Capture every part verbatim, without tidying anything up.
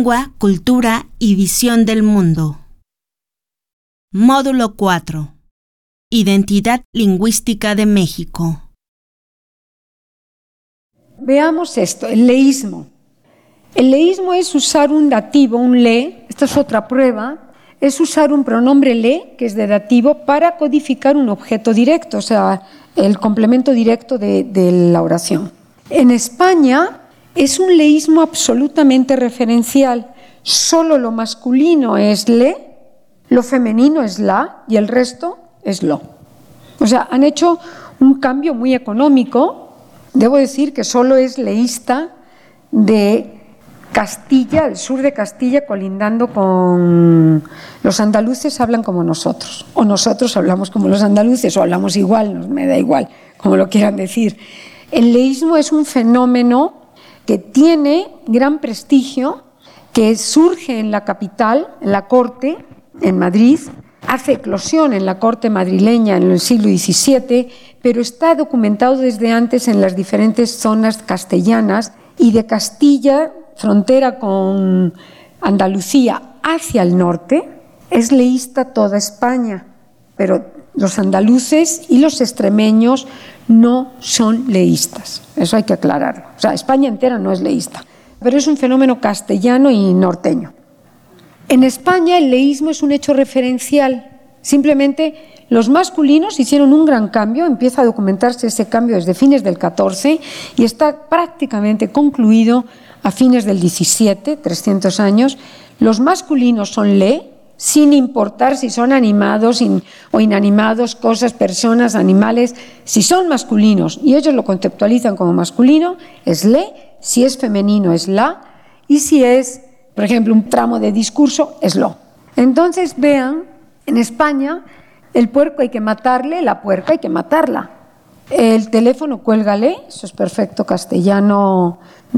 Lengua, cultura y visión del mundo. Módulo cuatro. Identidad lingüística de México. Veamos esto, el leísmo. El leísmo es usar un dativo, un le, esta es otra prueba, es usar un pronombre le, que es de dativo, para codificar un objeto directo, o sea, el complemento directo de, de la oración. En España es un leísmo absolutamente referencial, solo lo masculino es le, lo femenino es la y el resto es lo. O sea, han hecho un cambio muy económico. Debo decir que solo es leísta de Castilla, el sur de Castilla, colindando con los andaluces, hablan como nosotros, o nosotros hablamos como los andaluces, o hablamos igual, nos me da igual, como lo quieran decir. El leísmo es un fenómeno que tiene gran prestigio, que surge en la capital, en la corte, en Madrid, hace eclosión en la corte madrileña en el siglo diecisiete, pero está documentado desde antes en las diferentes zonas castellanas y de Castilla, frontera con Andalucía, hacia el norte, es leísta toda España, pero los andaluces y los extremeños no son leístas, eso hay que aclararlo. O sea, España entera no es leísta, pero es un fenómeno castellano y norteño. En España el leísmo es un hecho referencial, simplemente los masculinos hicieron un gran cambio, empieza a documentarse ese cambio desde fines del catorce y está prácticamente concluido a fines del diecisiete, trescientos años. Los masculinos son le, sin importar si son animados o inanimados, cosas, personas, animales. Si son masculinos y ellos lo conceptualizan como masculino, es le, si es femenino es la, y si es, por ejemplo, un tramo de discurso, es lo. Entonces, vean, en España, el puerco hay que matarle, la puerca hay que matarla. El teléfono, cuélgale, eso es perfecto castellano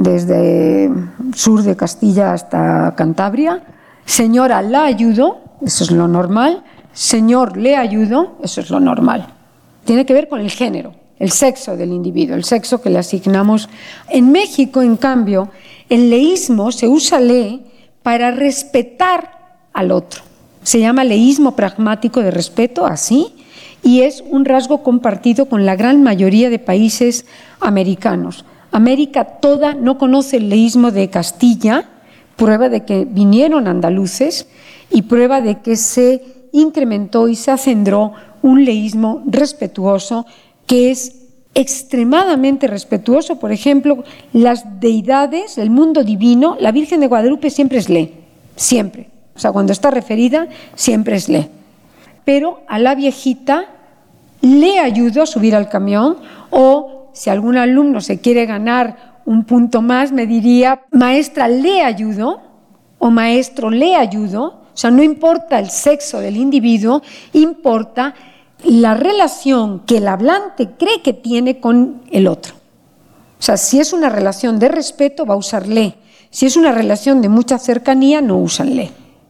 desde sur de Castilla hasta Cantabria. Señora, la ayudo, eso es lo normal. Señor, le ayudo, eso es lo normal. Tiene que ver con el género, el sexo del individuo, el sexo que le asignamos. En México, en cambio, el leísmo se usa le para respetar al otro. Se llama leísmo pragmático de respeto, así, y es un rasgo compartido con la gran mayoría de países americanos. América toda no conoce el leísmo de Castilla, prueba de que vinieron andaluces y prueba de que se incrementó y se acendró un leísmo respetuoso que es extremadamente respetuoso. Por ejemplo, las deidades, el mundo divino, la Virgen de Guadalupe siempre es le, siempre. O sea, cuando está referida, siempre es le. Pero a la viejita le ayudo a subir al camión, o si algún alumno se quiere ganar un punto más, me diría, maestra, le ayudo, o maestro, le ayudo. O sea, no importa el sexo del individuo, importa la relación que el hablante cree que tiene con el otro. O sea, si es una relación de respeto, va a usar le. Si es una relación de mucha cercanía, no usan le.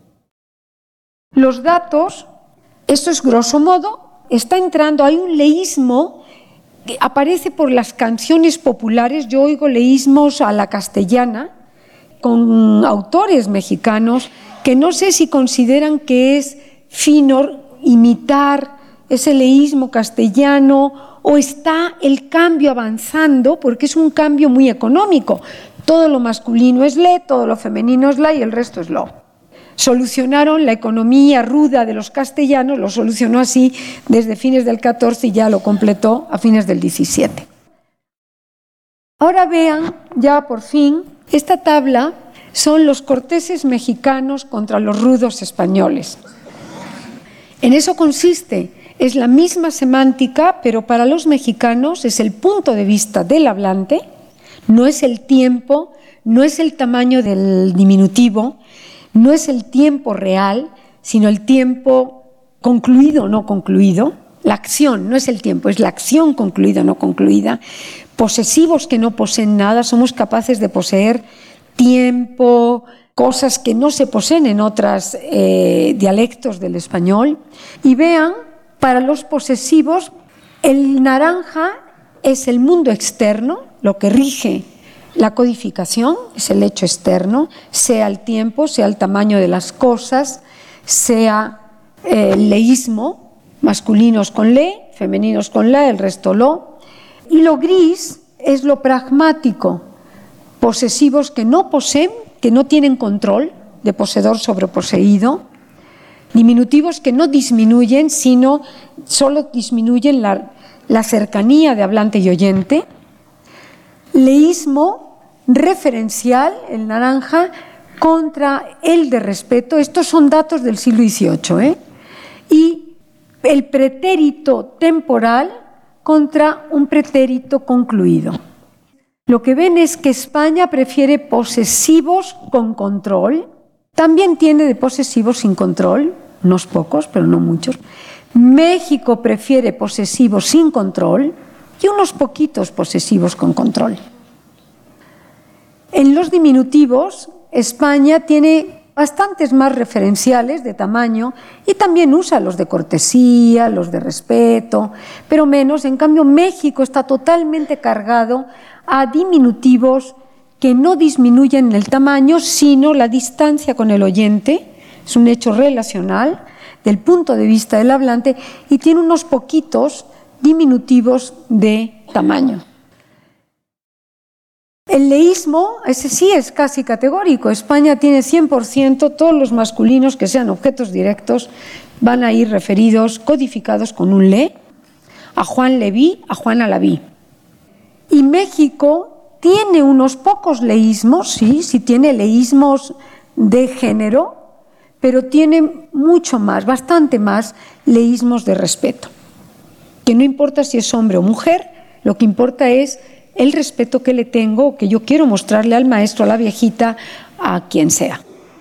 Los datos, esto es grosso modo, está entrando, hay un leísmo que aparece por las canciones populares. Yo oigo leísmos a la castellana con autores mexicanos que no sé si consideran que es fino imitar ese leísmo castellano o está el cambio avanzando, porque es un cambio muy económico. Todo lo masculino es le, todo lo femenino es la y el resto es lo. Solucionaron la economía ruda de los castellanos, lo solucionó así desde fines del catorce y ya lo completó a fines del diecisiete. Ahora vean, ya por fin, esta tabla son los corteses mexicanos contra los rudos españoles. En eso consiste, es la misma semántica, pero para los mexicanos es el punto de vista del hablante, no es el tiempo, no es el tamaño del diminutivo, no es el tiempo real, sino el tiempo concluido o no concluido. La acción no es el tiempo, es la acción concluida o no concluida. Posesivos que no poseen nada, somos capaces de poseer tiempo, cosas que no se poseen en otros eh, dialectos del español. Y vean, para los posesivos, el naranja es el mundo externo, lo que rige La codificación es el hecho externo, sea el tiempo, sea el tamaño de las cosas, sea eh, el leísmo, masculinos con le, femeninos con la, el resto lo. Y lo gris es lo pragmático, posesivos que no poseen, que no tienen control de poseedor sobre poseído, diminutivos que no disminuyen, sino solo disminuyen la, la cercanía de hablante y oyente. Leísmo referencial, el naranja, contra el de respeto. Estos son datos del siglo dieciocho, ¿eh? Y el pretérito temporal contra un pretérito concluido. Lo que ven es que España prefiere posesivos con control, también tiene de posesivos sin control, unos pocos, pero no muchos. México prefiere posesivos sin control y unos poquitos posesivos con control. En los diminutivos, España tiene bastantes más referenciales de tamaño y también usa los de cortesía, los de respeto, pero menos. En cambio, México está totalmente cargado a diminutivos que no disminuyen el tamaño, sino la distancia con el oyente. Es un hecho relacional del punto de vista del hablante y tiene unos poquitos diminutivos de tamaño. El leísmo, ese sí es casi categórico. España tiene cien por ciento, todos los masculinos que sean objetos directos van a ir referidos, codificados con un le. A Juan le vi, a Juana la vi. Y México tiene unos pocos leísmos, sí, sí tiene leísmos de género, pero tiene mucho más, bastante más leísmos de respeto. Que no importa si es hombre o mujer, lo que importa es el respeto que le tengo, que yo quiero mostrarle al maestro, a la viejita, a quien sea.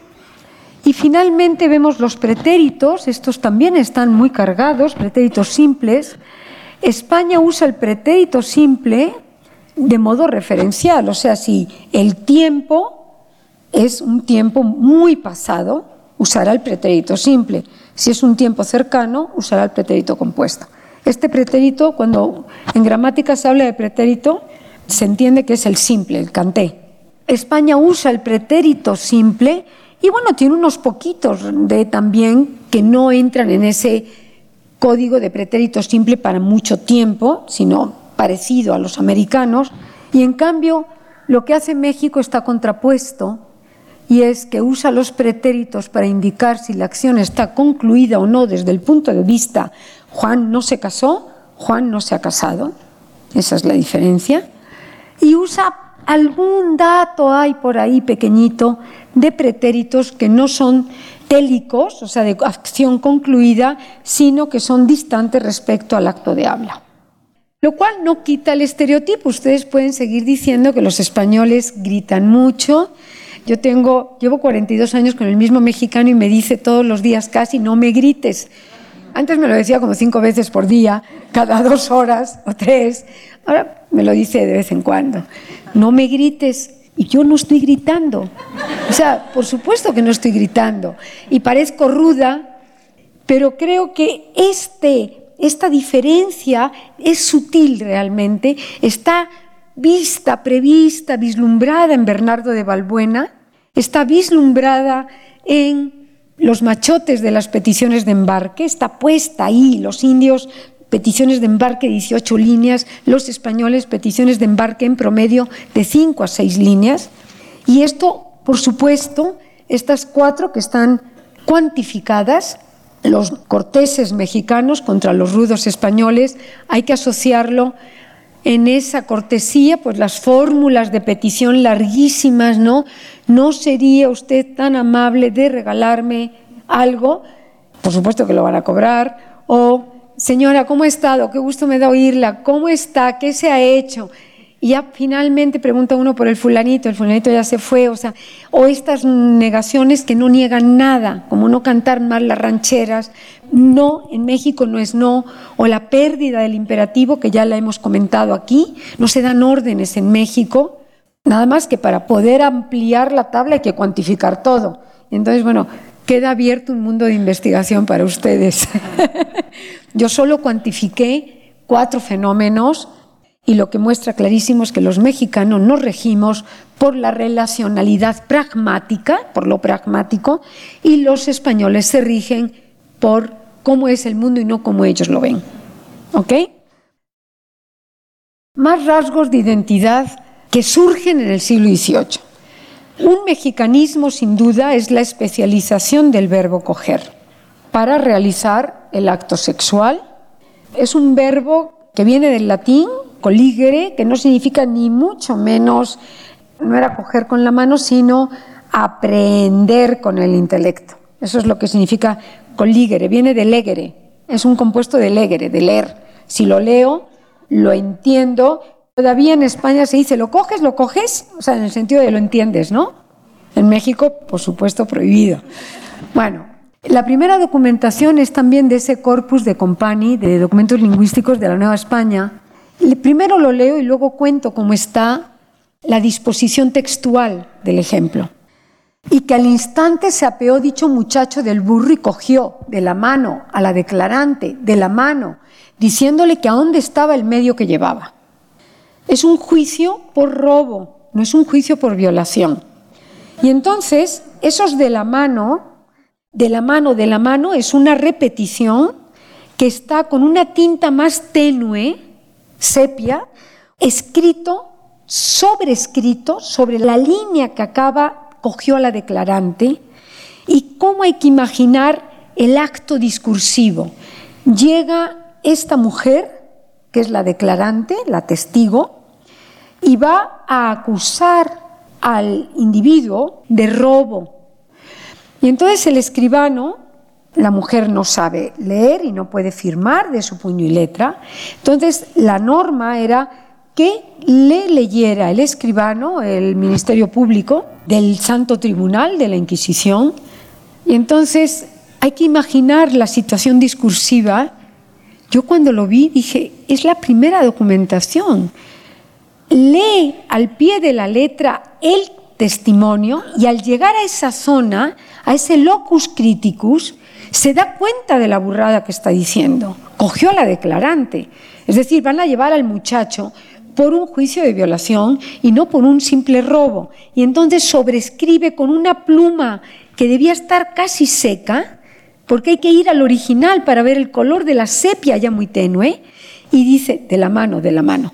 Y finalmente vemos los pretéritos, estos también están muy cargados, pretéritos simples. España usa el pretérito simple de modo referencial, o sea, si el tiempo es un tiempo muy pasado, usará el pretérito simple. Si es un tiempo cercano, usará el pretérito compuesto. Este pretérito, cuando en gramática se habla de pretérito, se entiende que es el simple, el canté. España usa el pretérito simple y bueno, tiene unos poquitos de también que no entran en ese código de pretérito simple para mucho tiempo, sino parecido a los americanos. Y en cambio, lo que hace México está contrapuesto y es que usa los pretéritos para indicar si la acción está concluida o no desde el punto de vista Juan no se casó, Juan no se ha casado. Esa es la diferencia. Y usa algún dato, hay por ahí pequeñito, de pretéritos que no son télicos, o sea, de acción concluida, sino que son distantes respecto al acto de habla. Lo cual no quita el estereotipo. Ustedes pueden seguir diciendo que los españoles gritan mucho. Yo tengo, llevo cuarenta y dos años con el mismo mexicano y me dice todos los días casi, no me grites. Antes me lo decía como cinco veces por día, cada dos horas o tres. Ahora me lo dice de vez en cuando. No me grites. Y yo no estoy gritando. O sea, por supuesto que no estoy gritando. Y parezco ruda, pero creo que este, esta diferencia es sutil realmente. Está vista, prevista, vislumbrada en Bernardo de Balbuena. Está vislumbrada en los machotes de las peticiones de embarque, está puesta ahí, los indios, peticiones de embarque, dieciocho líneas, los españoles, peticiones de embarque en promedio de cinco a seis líneas. Y esto, por supuesto, estas cuatro que están cuantificadas, los corteses mexicanos contra los rudos españoles, hay que asociarlo en esa cortesía, pues las fórmulas de petición larguísimas, ¿no? ¿No sería usted tan amable de regalarme algo? Por supuesto que lo van a cobrar. O, señora, ¿cómo ha estado? Qué gusto me da oírla. ¿Cómo está? ¿Qué se ha hecho? Y ya finalmente pregunta uno por el fulanito, el fulanito ya se fue, o sea, o estas negaciones que no niegan nada, como no cantar mal las rancheras, no, en México no es no, o la pérdida del imperativo, que ya la hemos comentado aquí, no se dan órdenes en México, nada más que para poder ampliar la tabla hay que cuantificar todo. Entonces, bueno, queda abierto un mundo de investigación para ustedes. Yo solo cuantifiqué cuatro fenómenos Y lo que muestra clarísimo es que los mexicanos nos regimos por la relacionalidad pragmática, por lo pragmático, y los españoles se rigen por cómo es el mundo y no cómo ellos lo ven. ¿Ok? Más rasgos de identidad que surgen en el siglo dieciocho. Un mexicanismo, sin duda, es la especialización del verbo coger para realizar el acto sexual. Es un verbo que viene del latín, coligere, que no significa ni mucho menos, no era coger con la mano, sino aprehender con el intelecto. Eso es lo que significa coligere, viene de legere, es un compuesto de legere, de leer. Si lo leo, lo entiendo. Todavía en España se dice, ¿lo coges? ¿Lo coges? O sea, en el sentido de lo entiendes, ¿no? En México, por supuesto, prohibido. Bueno, la primera documentación es también de ese corpus de Company, de documentos lingüísticos de la Nueva España. Primero lo leo y luego cuento cómo está la disposición textual del ejemplo. Y que al instante se apeó dicho muchacho del burro y cogió de la mano a la declarante, de la mano, diciéndole que a dónde estaba el medio que llevaba. Es un juicio por robo, no es un juicio por violación. Y entonces, esos de la mano, de la mano, de la mano, es una repetición que está con una tinta más tenue, sepia, escrito, sobrescrito, sobre la línea que acaba, cogió a la declarante, y cómo hay que imaginar el acto discursivo. Llega esta mujer, que es la declarante, la testigo, y va a acusar al individuo de robo. Y entonces el escribano, la mujer no sabe leer y no puede firmar de su puño y letra, entonces la norma era que le leyera el escribano, el Ministerio Público del Santo Tribunal de la Inquisición, y entonces hay que imaginar la situación discursiva. Yo cuando lo vi dije, es la primera documentación. Lee al pie de la letra el testimonio y al llegar a esa zona, a ese locus criticus, se da cuenta de la burrada que está diciendo. Cogió a la declarante. Es decir, van a llevar al muchacho por un juicio de violación y no por un simple robo. Y entonces sobrescribe con una pluma que debía estar casi seca, porque hay que ir al original para ver el color de la sepia ya muy tenue, y dice, de la mano, de la mano.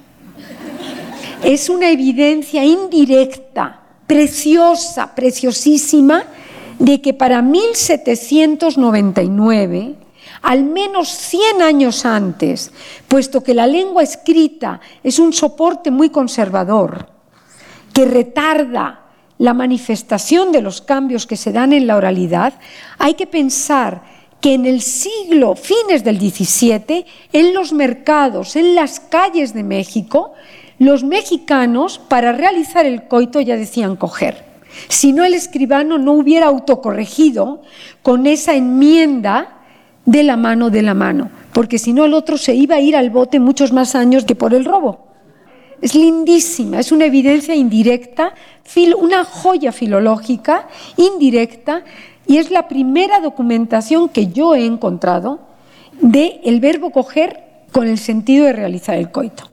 Es una evidencia indirecta, preciosa, preciosísima, de que para mil setecientos noventa y nueve, al menos cien años antes, puesto que la lengua escrita es un soporte muy conservador, que retarda la manifestación de los cambios que se dan en la oralidad, hay que pensar que en el siglo, fines del diecisiete, en los mercados, en las calles de México, los mexicanos, para realizar el coito, ya decían coger. Si no, el escribano no hubiera autocorregido con esa enmienda de la mano, de la mano, porque si no el otro se iba a ir al bote muchos más años que por el robo. Es lindísima, es una evidencia indirecta, una joya filológica indirecta, y es la primera documentación que yo he encontrado del verbo coger con el sentido de realizar el coito.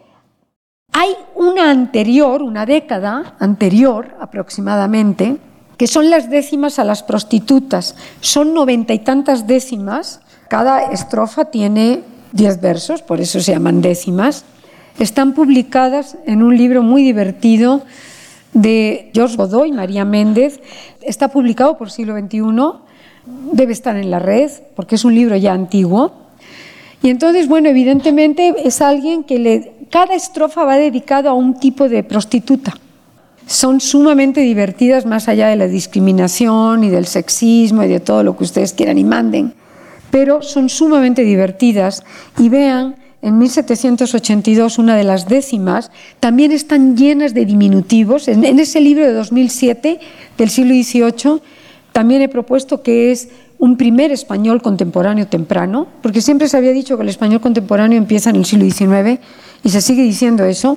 Hay una anterior, una década anterior aproximadamente, que son las décimas a las prostitutas. Son noventa y tantas décimas, cada estrofa tiene diez versos, por eso se llaman décimas. Están publicadas en un libro muy divertido de George Godoy y María Méndez. Está publicado por Siglo veintiuno, debe estar en la red, porque es un libro ya antiguo. Y entonces, bueno, evidentemente es alguien que le, cada estrofa va dedicada a un tipo de prostituta. Son sumamente divertidas, más allá de la discriminación y del sexismo y de todo lo que ustedes quieran y manden, pero son sumamente divertidas. Y vean, en mil setecientos ochenta y dos, una de las décimas, también están llenas de diminutivos. En, en ese libro de dos mil siete, del siglo dieciocho, también he propuesto que es un primer español contemporáneo temprano, porque siempre se había dicho que el español contemporáneo empieza en el siglo diecinueve y se sigue diciendo eso.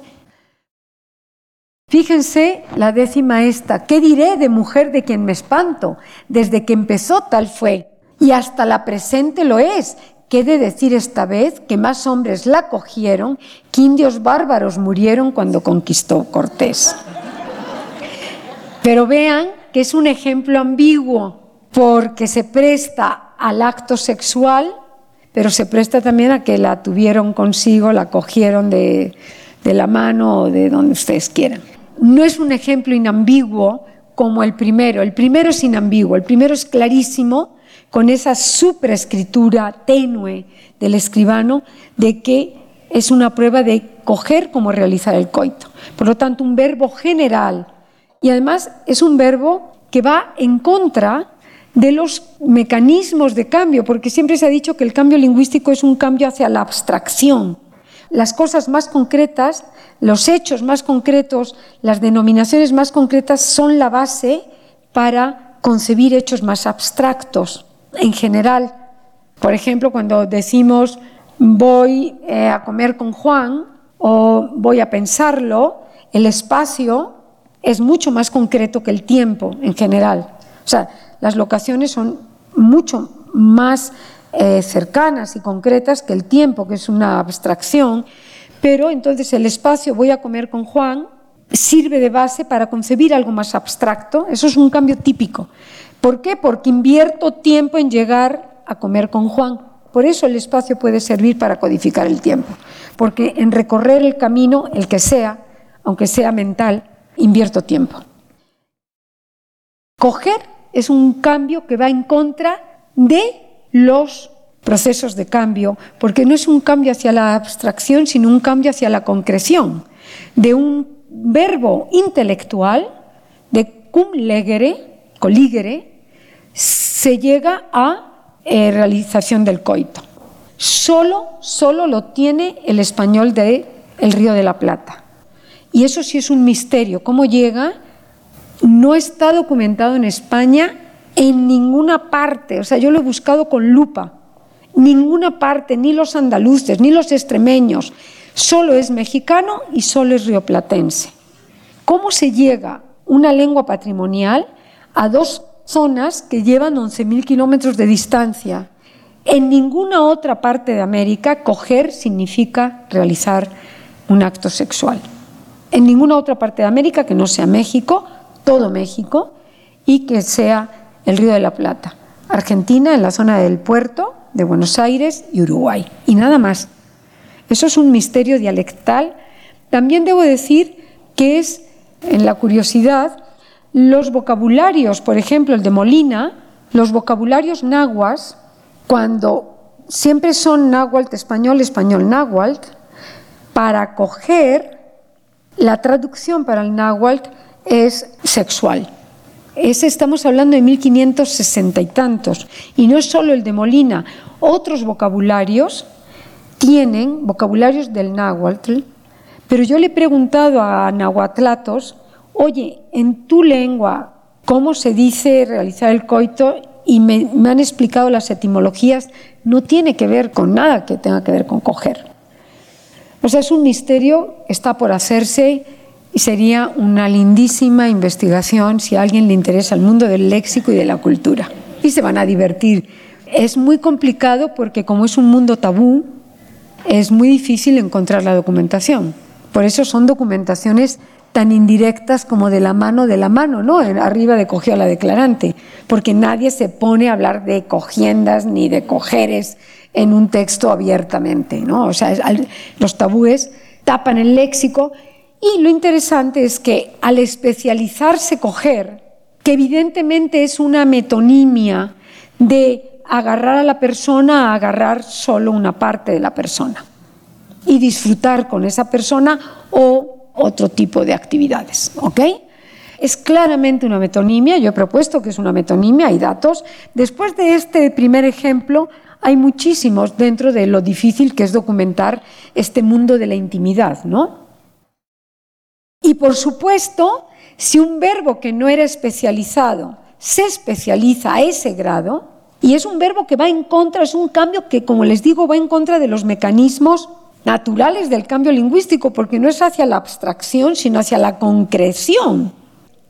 Fíjense la décima esta, ¿qué diré de mujer de quien me espanto? Desde que empezó tal fue, y hasta la presente lo es, ¿qué he de decir esta vez? Que más hombres la cogieron, que indios bárbaros murieron cuando conquistó Cortés. Pero vean que es un ejemplo ambiguo, porque se presta al acto sexual, pero se presta también a que la tuvieron consigo, la cogieron de, de la mano o de donde ustedes quieran. No es un ejemplo inambiguo como el primero. El primero es inambiguo, el primero es clarísimo, con esa superescritura tenue del escribano de que es una prueba de coger como realizar el coito. Por lo tanto, un verbo general, y además es un verbo que va en contra de los mecanismos de cambio, porque siempre se ha dicho que el cambio lingüístico es un cambio hacia la abstracción. Las cosas más concretas, los hechos más concretos, las denominaciones más concretas son la base para concebir hechos más abstractos. En general, por ejemplo, cuando decimos voy eh, a comer con Juan o voy a pensarlo, el espacio es mucho más concreto que el tiempo en general. O sea, las locaciones son mucho más eh, cercanas y concretas que el tiempo, que es una abstracción, pero entonces el espacio voy a comer con Juan sirve de base para concebir algo más abstracto. Eso es un cambio típico. ¿Por qué? Porque invierto tiempo en llegar a comer con Juan. Por eso el espacio puede servir para codificar el tiempo, porque en recorrer el camino, el que sea, aunque sea mental, invierto tiempo. Coger es un cambio que va en contra de los procesos de cambio, porque no es un cambio hacia la abstracción, sino un cambio hacia la concreción. De un verbo intelectual, de cum legere, coligere, se llega a eh, realización del coito. Solo, solo lo tiene el español de El Río de la Plata. Y eso sí es un misterio. ¿Cómo llega? No está documentado en España en ninguna parte. O sea, yo lo he buscado con lupa. Ninguna parte, ni los andaluces, ni los extremeños. Solo es mexicano y solo es rioplatense. ¿Cómo se llega una lengua patrimonial a dos zonas que llevan once mil kilómetros de distancia? En ninguna otra parte de América, coger significa realizar un acto sexual. En ninguna otra parte de América que no sea México, todo México, y que sea el Río de la Plata. Argentina, en la zona del puerto de Buenos Aires, y Uruguay. Y nada más. Eso es un misterio dialectal. También debo decir que es, en la curiosidad, los vocabularios, por ejemplo, el de Molina, los vocabularios náhuatl, cuando siempre son náhuatl español, español náhuatl, para coger, la traducción para el náhuatl es sexual. Ese estamos hablando de mil quinientos sesenta y tantos. Y no es solo el de Molina. Otros vocabularios tienen vocabularios del náhuatl, pero yo le he preguntado a nahuatlatos, oye, en tu lengua, ¿cómo se dice realizar el coito? Y me, me han explicado las etimologías, no tiene que ver con nada que tenga que ver con coger. O sea, es un misterio, está por hacerse y sería una lindísima investigación si a alguien le interesa el mundo del léxico y de la cultura. Y se van a divertir. Es muy complicado porque como es un mundo tabú, es muy difícil encontrar la documentación. Por eso son documentaciones tan indirectas como de la mano de la mano, ¿no? Arriba de cogió a la declarante, porque nadie se pone a hablar de cogiendas ni de cogeres en un texto abiertamente, ¿no? O sea, los tabúes tapan el léxico. Y lo interesante es que al especializarse coger, que evidentemente es una metonimia de agarrar a la persona a agarrar solo una parte de la persona y disfrutar con esa persona o otro tipo de actividades, ¿ok? Es claramente una metonimia, yo he propuesto que es una metonimia, hay datos. Después de este primer ejemplo, hay muchísimos dentro de lo difícil que es documentar este mundo de la intimidad, ¿no? Y por supuesto, si un verbo que no era especializado se especializa a ese grado, y es un verbo que va en contra, es un cambio que, como les digo, va en contra de los mecanismos naturales del cambio lingüístico, porque no es hacia la abstracción, sino hacia la concreción.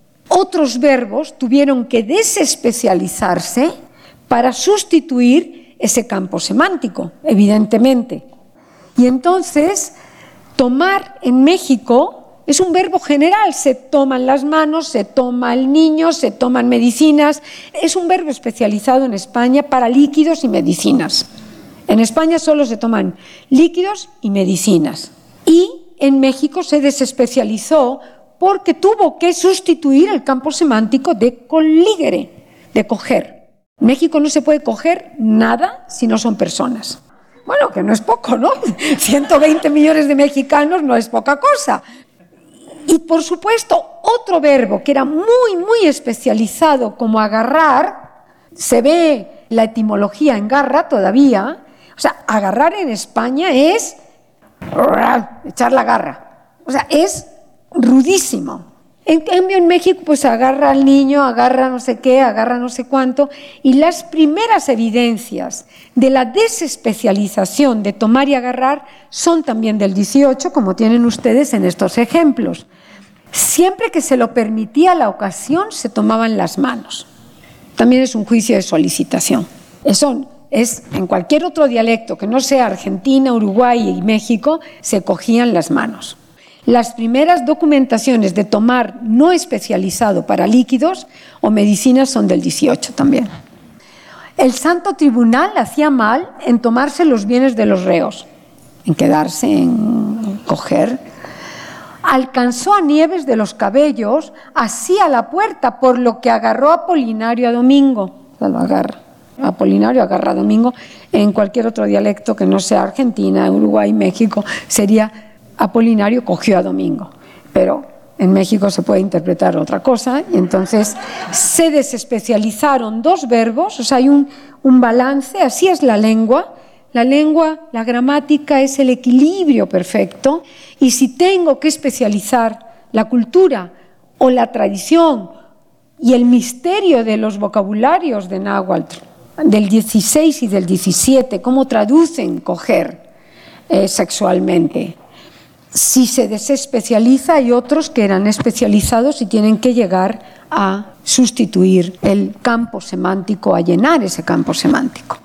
Otros verbos tuvieron que desespecializarse para sustituir ese campo semántico, evidentemente. Y entonces, tomar en México es un verbo general, se toman las manos, se toma el niño, se toman medicinas. Es un verbo especializado en España para líquidos y medicinas. En España solo se toman líquidos y medicinas. Y en México se desespecializó porque tuvo que sustituir el campo semántico de colligere, de coger. En México no se puede coger nada si no son personas. Bueno, que no es poco, ¿no? ciento veinte millones de mexicanos no es poca cosa. Y por supuesto, otro verbo que era muy, muy especializado como agarrar, se ve la etimología en garra todavía. O sea, agarrar en España es echar la garra. O sea, es rudísimo. En cambio, en México, pues agarra al niño, agarra no sé qué, agarra no sé cuánto. Y las primeras evidencias de la desespecialización de tomar y agarrar son también del dieciocho, como tienen ustedes en estos ejemplos. Siempre que se lo permitía la ocasión, se tomaban las manos. También es un juicio de solicitación. Eso es, en cualquier otro dialecto que no sea Argentina, Uruguay y México, se cogían las manos. Las primeras documentaciones de tomar no especializado para líquidos o medicinas son del dieciocho también. El Santo Tribunal hacía mal en tomarse los bienes de los reos, en quedarse, en coger. Alcanzó a Nieves de los Cabellos, así a la puerta, por lo que agarró a Apolinario a Domingo. O sea, lo agarra. Apolinario agarra a Domingo. En cualquier otro dialecto que no sea Argentina, Uruguay, México, sería Apolinario cogió a Domingo. Pero en México se puede interpretar otra cosa, y entonces se desespecializaron dos verbos, o sea, hay un, un balance, así es la lengua. La lengua, la gramática es el equilibrio perfecto, y si tengo que especializar la cultura o la tradición y el misterio de los vocabularios de náhuatl, del dieciséis y del diecisiete, cómo traducen coger eh, sexualmente. Si se desespecializa, hay otros que eran especializados y tienen que llegar a sustituir el campo semántico, a llenar ese campo semántico.